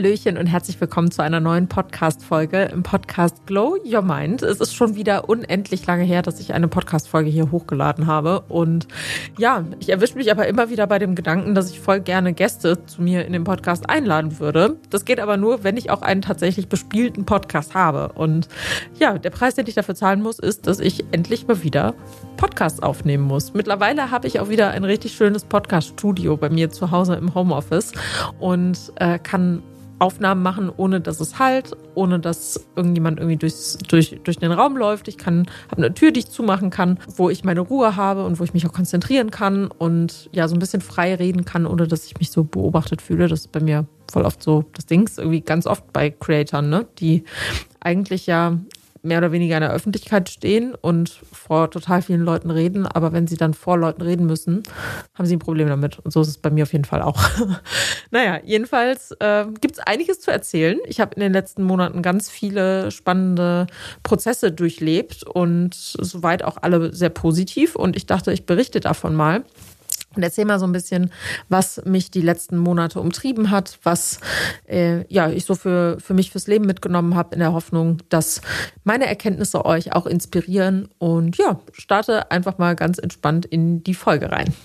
Hallöchen und herzlich willkommen zu einer neuen Podcast-Folge im Podcast Glow Your Mind. Es ist schon wieder unendlich lange her, dass ich eine Podcast-Folge hier hochgeladen habe. Und ja, ich erwische mich aber immer wieder bei dem Gedanken, dass ich voll gerne Gäste zu mir in den Podcast einladen würde. Das geht aber nur, wenn ich auch einen tatsächlich bespielten Podcast habe. Und ja, der Preis, den ich dafür zahlen muss, ist, dass ich endlich mal wieder Podcasts aufnehmen muss. Mittlerweile habe ich auch wieder ein richtig schönes Podcast-Studio bei mir zu Hause im Homeoffice und kann Aufnahmen machen, ohne dass es hallt, ohne dass irgendjemand irgendwie durch den Raum läuft. Ich habe eine Tür, die ich zumachen kann, wo ich meine Ruhe habe und wo ich mich auch konzentrieren kann und ja, so ein bisschen frei reden kann, ohne dass ich mich so beobachtet fühle. Das ist bei mir voll oft so das Ding, irgendwie ganz oft bei Creatoren, ne? Die eigentlich ja mehr oder weniger in der Öffentlichkeit stehen und vor total vielen Leuten reden. Aber wenn sie dann vor Leuten reden müssen, haben sie ein Problem damit. Und so ist es bei mir auf jeden Fall auch. Naja, jedenfalls gibt es einiges zu erzählen. Ich habe in den letzten Monaten ganz viele spannende Prozesse durchlebt und soweit auch alle sehr positiv. Und ich dachte, ich berichte davon mal. Und erzähl mal so ein bisschen, was mich die letzten Monate umtrieben hat, was ich so für mich fürs Leben mitgenommen habe, in der Hoffnung, dass meine Erkenntnisse euch auch inspirieren. Und ja, starte einfach mal ganz entspannt in die Folge rein.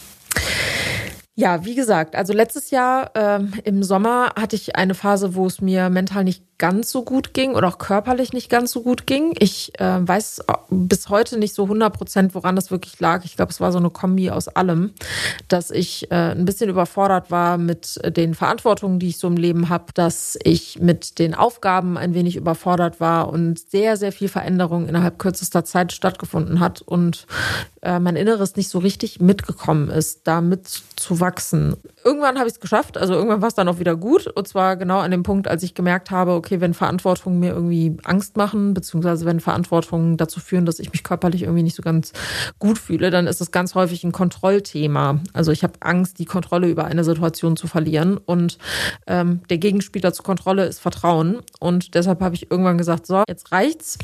Ja, wie gesagt, also letztes Jahr im Sommer hatte ich eine Phase, wo es mir mental nicht ganz so gut ging oder auch körperlich nicht ganz so gut ging. Ich weiß bis heute nicht so 100%, woran das wirklich lag. Ich glaube, es war so eine Kombi aus allem, dass ich ein bisschen überfordert war mit den Verantwortungen, die ich so im Leben habe, dass ich mit den Aufgaben ein wenig überfordert war und sehr, sehr viel Veränderung innerhalb kürzester Zeit stattgefunden hat und mein Inneres nicht so richtig mitgekommen ist, da mitzuwachsen. Irgendwann habe ich es geschafft, also irgendwann war es dann auch wieder gut und zwar genau an dem Punkt, als ich gemerkt habe, okay, wenn Verantwortungen mir irgendwie Angst machen, beziehungsweise wenn Verantwortungen dazu führen, dass ich mich körperlich irgendwie nicht so ganz gut fühle, dann ist das ganz häufig ein Kontrollthema. Also ich habe Angst, die Kontrolle über eine Situation zu verlieren und der Gegenspieler zur Kontrolle ist Vertrauen und deshalb habe ich irgendwann gesagt, so, jetzt reicht's.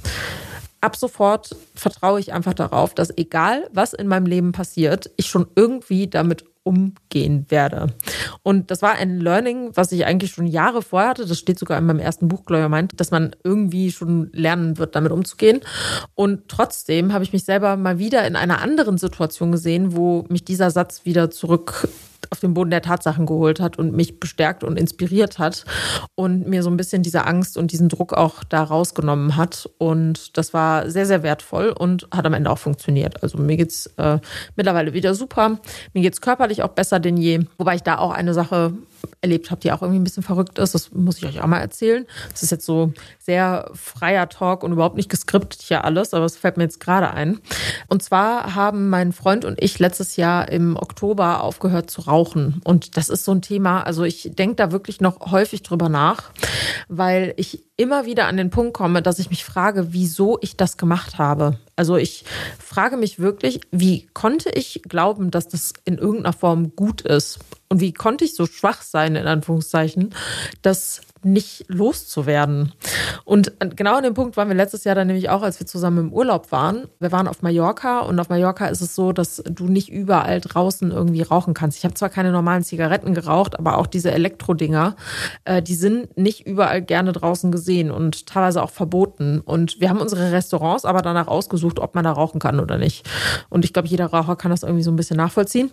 Ab sofort vertraue ich einfach darauf, dass egal, was in meinem Leben passiert, ich schon irgendwie damit umgehen werde. Und das war ein Learning, was ich eigentlich schon Jahre vorher hatte. Das steht sogar in meinem ersten Buch, Glow Your Mind, dass man irgendwie schon lernen wird, damit umzugehen. Und trotzdem habe ich mich selber mal wieder in einer anderen Situation gesehen, wo mich dieser Satz wieder zurück auf den Boden der Tatsachen geholt hat und mich bestärkt und inspiriert hat und mir so ein bisschen diese Angst und diesen Druck auch da rausgenommen hat. Und das war sehr, sehr wertvoll und hat am Ende auch funktioniert. Also mir geht's mittlerweile wieder super. Mir geht's körperlich auch besser denn je. Wobei ich da auch eine Sache erlebt habe, die auch irgendwie ein bisschen verrückt ist. Das muss ich euch auch mal erzählen. Das ist jetzt so sehr freier Talk und überhaupt nicht geskriptet hier alles, aber es fällt mir jetzt gerade ein. Und zwar haben mein Freund und ich letztes Jahr im Oktober aufgehört zu rauchen. Und das ist so ein Thema, also ich denke da wirklich noch häufig drüber nach, weil ich immer wieder an den Punkt komme, dass ich mich frage, wieso ich das gemacht habe. Also ich frage mich wirklich, wie konnte ich glauben, dass das in irgendeiner Form gut ist? Und wie konnte ich so schwach sein, in Anführungszeichen, das nicht loszuwerden? Und genau an dem Punkt waren wir letztes Jahr dann nämlich auch, als wir zusammen im Urlaub waren. Wir waren auf Mallorca und auf Mallorca ist es so, dass du nicht überall draußen irgendwie rauchen kannst. Ich habe zwar keine normalen Zigaretten geraucht, aber auch diese Elektrodinger, die sind nicht überall gerne draußen gesehen und teilweise auch verboten. Und wir haben unsere Restaurants aber danach ausgesucht, ob man da rauchen kann oder nicht. Und ich glaube, jeder Raucher kann das irgendwie so ein bisschen nachvollziehen.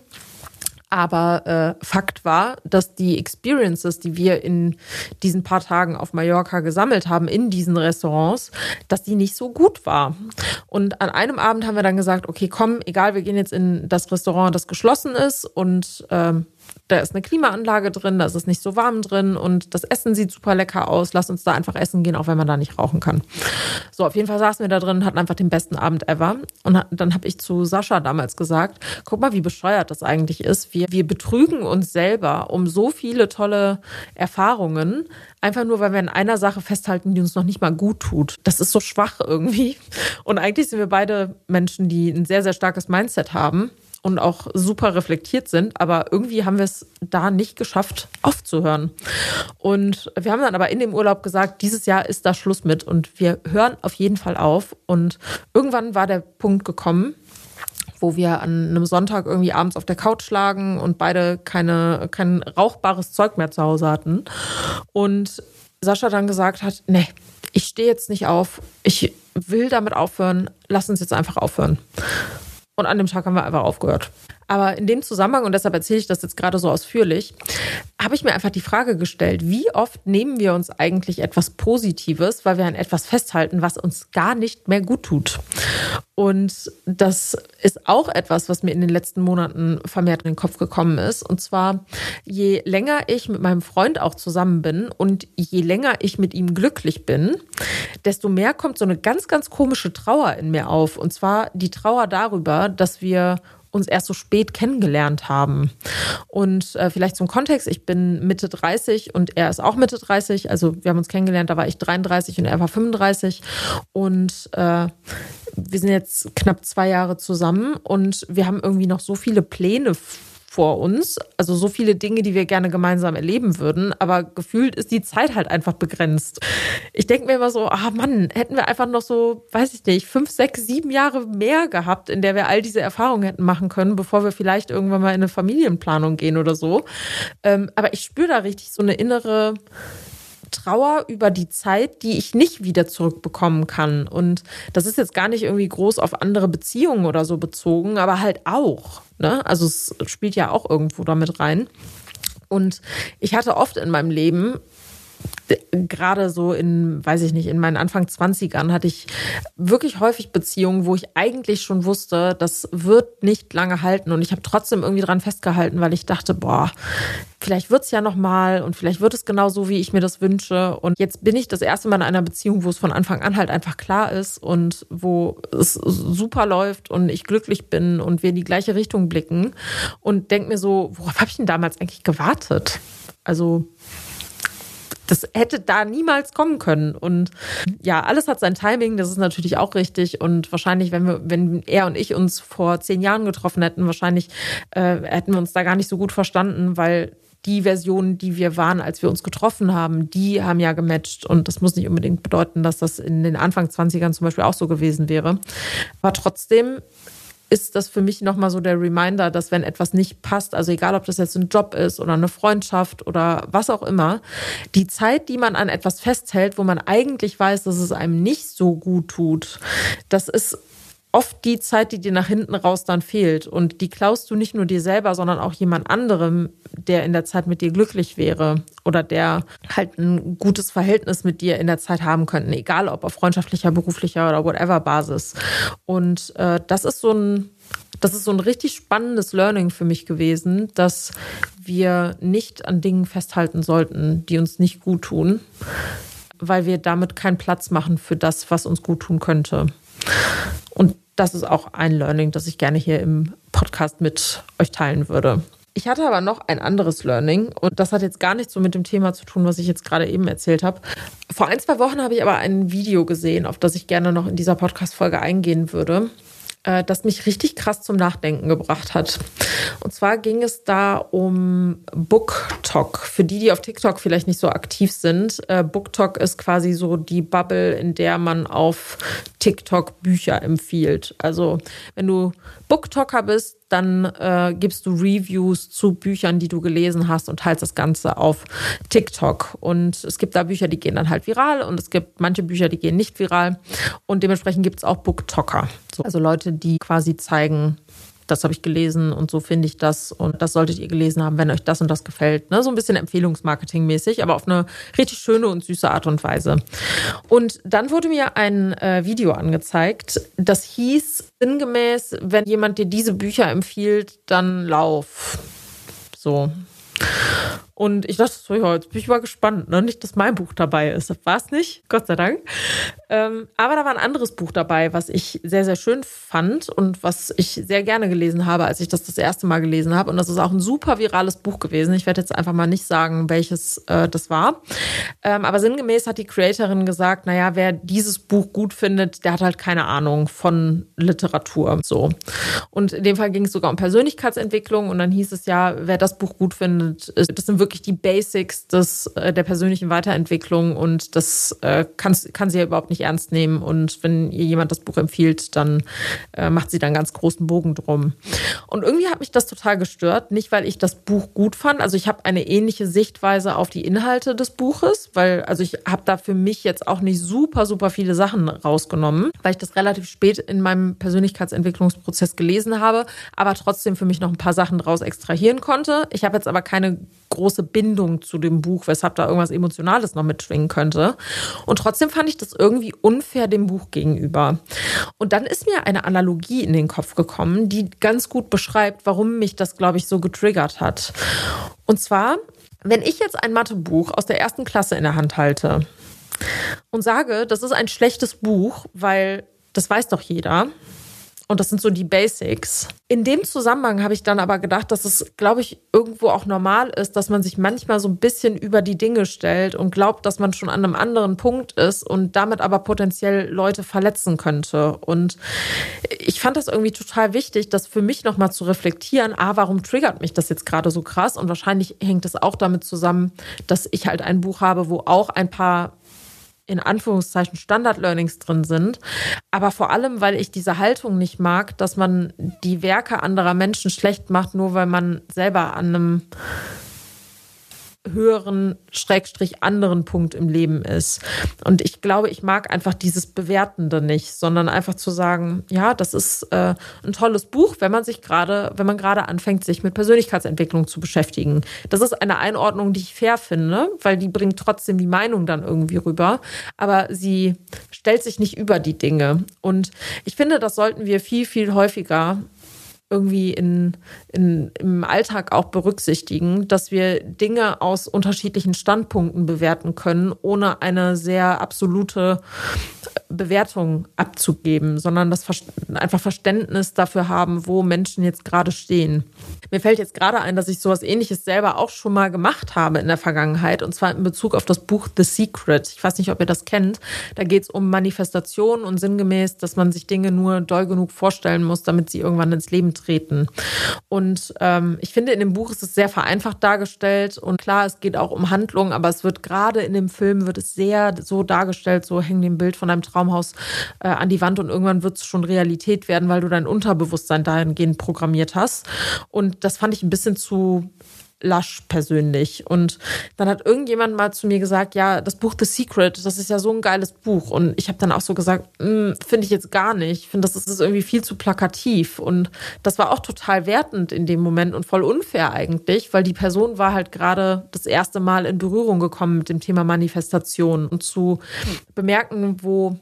Aber Fakt war, dass die Experiences, die wir in diesen paar Tagen auf Mallorca gesammelt haben, in diesen Restaurants, dass die nicht so gut war. Und an einem Abend haben wir dann gesagt, okay, komm, egal, wir gehen jetzt in das Restaurant, das geschlossen ist und da ist eine Klimaanlage drin, da ist es nicht so warm drin und das Essen sieht super lecker aus. Lass uns da einfach essen gehen, auch wenn man da nicht rauchen kann. So, auf jeden Fall saßen wir da drin und hatten einfach den besten Abend ever. Und dann habe ich zu Sascha damals gesagt, guck mal, wie bescheuert das eigentlich ist. Wir betrügen uns selber um so viele tolle Erfahrungen, einfach nur, weil wir an einer Sache festhalten, die uns noch nicht mal gut tut. Das ist so schwach irgendwie. Und eigentlich sind wir beide Menschen, die ein sehr, sehr starkes Mindset haben und auch super reflektiert sind, aber irgendwie haben wir es da nicht geschafft, aufzuhören. Und wir haben dann aber in dem Urlaub gesagt, dieses Jahr ist da Schluss mit und wir hören auf jeden Fall auf. Und irgendwann war der Punkt gekommen, wo wir an einem Sonntag irgendwie abends auf der Couch lagen und beide kein rauchbares Zeug mehr zu Hause hatten. Und Sascha dann gesagt hat, nee, ich stehe jetzt nicht auf, ich will damit aufhören, lass uns jetzt einfach aufhören. Und an dem Tag haben wir einfach aufgehört. Aber in dem Zusammenhang, und deshalb erzähle ich das jetzt gerade so ausführlich, habe ich mir einfach die Frage gestellt, wie oft nehmen wir uns eigentlich etwas Positives, weil wir an etwas festhalten, was uns gar nicht mehr gut tut. Und das ist auch etwas, was mir in den letzten Monaten vermehrt in den Kopf gekommen ist. Und zwar, je länger ich mit meinem Freund auch zusammen bin und je länger ich mit ihm glücklich bin, desto mehr kommt so eine ganz, ganz komische Trauer in mir auf. Und zwar die Trauer darüber, dass wir uns erst so spät kennengelernt haben. Und vielleicht zum Kontext, ich bin Mitte 30 und er ist auch Mitte 30. Also wir haben uns kennengelernt, da war ich 33 und er war 35. Und wir sind jetzt knapp 2 Jahre zusammen und wir haben irgendwie noch so viele Pläne vor uns, also so viele Dinge, die wir gerne gemeinsam erleben würden, aber gefühlt ist die Zeit halt einfach begrenzt. Ich denke mir immer so, Mann, hätten wir einfach noch so, weiß ich nicht, 5, 6, 7 Jahre mehr gehabt, in der wir all diese Erfahrungen hätten machen können, bevor wir vielleicht irgendwann mal in eine Familienplanung gehen oder so. Aber ich spüre da richtig so eine innere Trauer über die Zeit, die ich nicht wieder zurückbekommen kann. Und das ist jetzt gar nicht irgendwie groß auf andere Beziehungen oder so bezogen, aber halt auch, ne? Also es spielt ja auch irgendwo damit rein. Und ich hatte oft in meinem Leben, gerade so in meinen Anfang 20ern hatte ich wirklich häufig Beziehungen, wo ich eigentlich schon wusste, das wird nicht lange halten. Und ich habe trotzdem irgendwie dran festgehalten, weil ich dachte, vielleicht wird es ja nochmal und vielleicht wird es genau so, wie ich mir das wünsche. Und jetzt bin ich das erste Mal in einer Beziehung, wo es von Anfang an halt einfach klar ist und wo es super läuft und ich glücklich bin und wir in die gleiche Richtung blicken. Und denke mir so, worauf habe ich denn damals eigentlich gewartet? Also das hätte da niemals kommen können. Und ja, alles hat sein Timing, das ist natürlich auch richtig. Und wahrscheinlich, wenn er und ich uns vor 10 Jahren getroffen hätten, wahrscheinlich hätten wir uns da gar nicht so gut verstanden, weil die Versionen, die wir waren, als wir uns getroffen haben, die haben ja gematcht. Und das muss nicht unbedingt bedeuten, dass das in den Anfang 20ern zum Beispiel auch so gewesen wäre. Aber trotzdem ist das für mich nochmal so der Reminder, dass wenn etwas nicht passt, also egal, ob das jetzt ein Job ist oder eine Freundschaft oder was auch immer, die Zeit, die man an etwas festhält, wo man eigentlich weiß, dass es einem nicht so gut tut, das ist oft die Zeit, die dir nach hinten raus dann fehlt. Und die klaust du nicht nur dir selber, sondern auch jemand anderem, der in der Zeit mit dir glücklich wäre oder der halt ein gutes Verhältnis mit dir in der Zeit haben könnten, egal ob auf freundschaftlicher, beruflicher oder whatever Basis. Und das ist so ein richtig spannendes Learning für mich gewesen, dass wir nicht an Dingen festhalten sollten, die uns nicht gut tun, weil wir damit keinen Platz machen für das, was uns gut tun könnte. Und das ist auch ein Learning, das ich gerne hier im Podcast mit euch teilen würde. Ich hatte aber noch ein anderes Learning und das hat jetzt gar nichts so mit dem Thema zu tun, was ich jetzt gerade eben erzählt habe. Vor 1, 2 Wochen habe ich aber ein Video gesehen, auf das ich gerne noch in dieser Podcast-Folge eingehen würde, das mich richtig krass zum Nachdenken gebracht hat. Und zwar ging es da um BookTok. Für die auf TikTok vielleicht nicht so aktiv sind, BookTok ist quasi so die Bubble, in der man auf TikTok Bücher empfiehlt. Also wenn du BookToker bist, dann gibst du Reviews zu Büchern, die du gelesen hast und teilst das Ganze auf TikTok. Und es gibt da Bücher, die gehen dann halt viral und es gibt manche Bücher, die gehen nicht viral. Und dementsprechend gibt es auch BookToker. Also Leute, die quasi zeigen, das habe ich gelesen und so finde ich das und das solltet ihr gelesen haben, wenn euch das und das gefällt. Ne? So ein bisschen Empfehlungsmarketing-mäßig, aber auf eine richtig schöne und süße Art und Weise. Und dann wurde mir ein Video angezeigt, das hieß sinngemäß, wenn jemand dir diese Bücher empfiehlt, dann lauf. So. Und ich dachte so, ja, jetzt bin ich mal gespannt, ne? Nicht, dass mein Buch dabei ist. Das war es nicht, Gott sei Dank. Aber da war ein anderes Buch dabei, was ich sehr, sehr schön fand und was ich sehr gerne gelesen habe, als ich das erste Mal gelesen habe. Und das ist auch ein super virales Buch gewesen. Ich werde jetzt einfach mal nicht sagen, welches das war. Aber sinngemäß hat die Creatorin gesagt, naja, wer dieses Buch gut findet, der hat halt keine Ahnung von Literatur. So. Und in dem Fall ging es sogar um Persönlichkeitsentwicklung. Und dann hieß es ja, wer das Buch gut findet, das sind wirklich wirklich die Basics der persönlichen Weiterentwicklung und das kann sie ja überhaupt nicht ernst nehmen. Und wenn ihr jemand das Buch empfiehlt, dann macht sie da einen ganz großen Bogen drum. Und irgendwie hat mich das total gestört. Nicht, weil ich das Buch gut fand. Also ich habe eine ähnliche Sichtweise auf die Inhalte des Buches, weil also ich habe da für mich jetzt auch nicht super, super viele Sachen rausgenommen, weil ich das relativ spät in meinem Persönlichkeitsentwicklungsprozess gelesen habe, aber trotzdem für mich noch ein paar Sachen draus extrahieren konnte. Ich habe jetzt aber keine große Bindung zu dem Buch, weshalb da irgendwas Emotionales noch mitschwingen könnte. Und trotzdem fand ich das irgendwie unfair dem Buch gegenüber. Und dann ist mir eine Analogie in den Kopf gekommen, die ganz gut beschreibt, warum mich das, glaube ich, so getriggert hat. Und zwar, wenn ich jetzt ein Mathebuch aus der 1. Klasse in der Hand halte und sage, das ist ein schlechtes Buch, weil das weiß doch jeder, und das sind so die Basics. In dem Zusammenhang habe ich dann aber gedacht, dass es, glaube ich, irgendwo auch normal ist, dass man sich manchmal so ein bisschen über die Dinge stellt und glaubt, dass man schon an einem anderen Punkt ist und damit aber potenziell Leute verletzen könnte. Und ich fand das irgendwie total wichtig, das für mich nochmal zu reflektieren. Warum triggert mich das jetzt gerade so krass? Und wahrscheinlich hängt es auch damit zusammen, dass ich halt ein Buch habe, wo auch ein paar in Anführungszeichen Standard-Learnings drin sind, aber vor allem, weil ich diese Haltung nicht mag, dass man die Werke anderer Menschen schlecht macht, nur weil man selber an einem höheren, anderen Punkt im Leben ist. Und ich glaube, ich mag einfach dieses Bewertende nicht, sondern einfach zu sagen, ja, das ist ein tolles Buch, wenn man gerade anfängt, sich mit Persönlichkeitsentwicklung zu beschäftigen. Das ist eine Einordnung, die ich fair finde, weil die bringt trotzdem die Meinung dann irgendwie rüber, aber sie stellt sich nicht über die Dinge. Und ich finde, das sollten wir viel, viel häufiger irgendwie im Alltag auch berücksichtigen, dass wir Dinge aus unterschiedlichen Standpunkten bewerten können, ohne eine sehr absolute Bewertung abzugeben, sondern das einfach Verständnis dafür haben, wo Menschen jetzt gerade stehen. Mir fällt jetzt gerade ein, dass ich sowas Ähnliches selber auch schon mal gemacht habe in der Vergangenheit, und zwar in Bezug auf das Buch The Secret. Ich weiß nicht, ob ihr das kennt. Da geht es um Manifestation und sinngemäß, dass man sich Dinge nur doll genug vorstellen muss, damit sie irgendwann ins Leben treten. Und ich finde, in dem Buch ist es sehr vereinfacht dargestellt und klar, es geht auch um Handlung, aber es wird gerade in dem Film wird es sehr so dargestellt, so hängen dem Bild von einem Traumhaus an die Wand und irgendwann wird es schon Realität werden, weil du dein Unterbewusstsein dahingehend programmiert hast. Und das fand ich ein bisschen zu lasch persönlich. Und dann hat irgendjemand mal zu mir gesagt, ja, das Buch The Secret, das ist ja so ein geiles Buch. Und ich habe dann auch so gesagt, finde ich jetzt gar nicht. Ich finde, das ist irgendwie viel zu plakativ. Und das war auch total wertend in dem Moment und voll unfair eigentlich, weil die Person war halt gerade das erste Mal in Berührung gekommen mit dem Thema Manifestation und zu bemerken, wo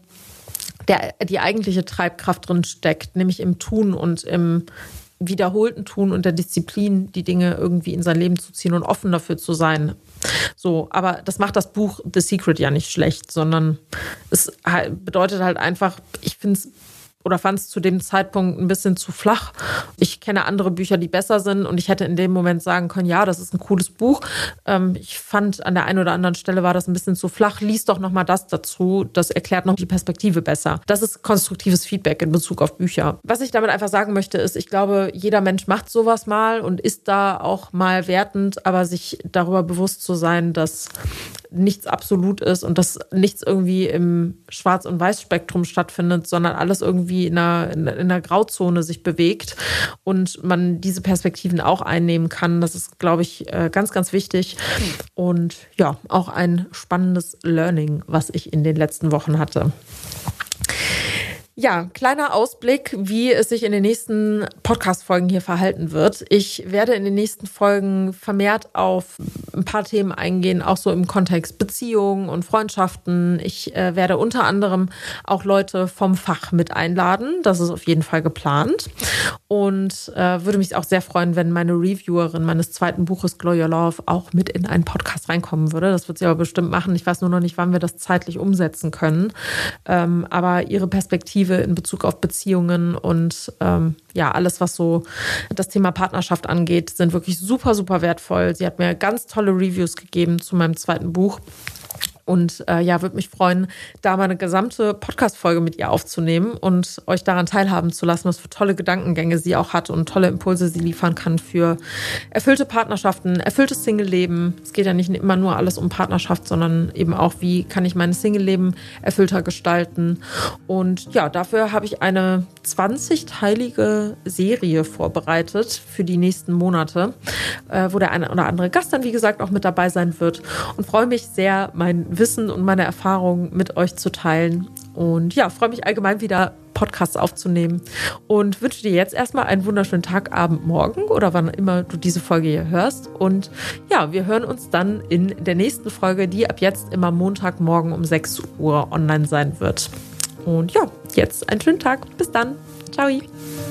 die eigentliche Treibkraft drin steckt, nämlich im Tun und im wiederholten Tun und der Disziplin, die Dinge irgendwie in sein Leben zu ziehen und offen dafür zu sein. So, aber das macht das Buch The Secret ja nicht schlecht, sondern es bedeutet halt einfach, ich finde es oder fand es zu dem Zeitpunkt ein bisschen zu flach. Ich kenne andere Bücher, die besser sind und ich hätte in dem Moment sagen können, ja, das ist ein cooles Buch. Ich fand, an der einen oder anderen Stelle war das ein bisschen zu flach. Lies doch nochmal das dazu, das erklärt noch die Perspektive besser. Das ist konstruktives Feedback in Bezug auf Bücher. Was ich damit einfach sagen möchte, ist, ich glaube, jeder Mensch macht sowas mal und ist da auch mal wertend, aber sich darüber bewusst zu sein, dass nichts absolut ist und dass nichts irgendwie im Schwarz- und Weiß-Spektrum stattfindet, sondern alles irgendwie in einer Grauzone sich bewegt und man diese Perspektiven auch einnehmen kann. Das ist, glaube ich, ganz, ganz wichtig und ja, auch ein spannendes Learning, was ich in den letzten Wochen hatte. Ja, kleiner Ausblick, wie es sich in den nächsten Podcast-Folgen hier verhalten wird. Ich werde in den nächsten Folgen vermehrt auf ein paar Themen eingehen, auch so im Kontext Beziehungen und Freundschaften. Ich werde unter anderem auch Leute vom Fach mit einladen. Das ist auf jeden Fall geplant. Und würde mich auch sehr freuen, wenn meine Reviewerin meines zweiten Buches Glow Your Love auch mit in einen Podcast reinkommen würde. Das wird sie aber bestimmt machen. Ich weiß nur noch nicht, wann wir das zeitlich umsetzen können. Aber ihre Perspektive in Bezug auf Beziehungen und alles, was so das Thema Partnerschaft angeht, sind wirklich super, super wertvoll. Sie hat mir ganz tolle Reviews gegeben zu meinem zweiten Buch. Und würde mich freuen, da mal eine gesamte Podcast-Folge mit ihr aufzunehmen und euch daran teilhaben zu lassen, was für tolle Gedankengänge sie auch hat und tolle Impulse sie liefern kann für erfüllte Partnerschaften, erfülltes Single-Leben. Es geht ja nicht immer nur alles um Partnerschaft, sondern eben auch, wie kann ich mein Single-Leben erfüllter gestalten. Und ja, dafür habe ich eine 20-teilige Serie vorbereitet für die nächsten Monate, wo der eine oder andere Gast dann, wie gesagt, auch mit dabei sein wird, und freue mich sehr, mein Wissen und meine Erfahrungen mit euch zu teilen. Und ja, freue mich allgemein wieder, Podcasts aufzunehmen und wünsche dir jetzt erstmal einen wunderschönen Tag, Abend, Morgen oder wann immer du diese Folge hier hörst. Und ja, wir hören uns dann in der nächsten Folge, die ab jetzt immer Montagmorgen um 6 Uhr online sein wird. Und ja, jetzt einen schönen Tag. Bis dann. Ciao.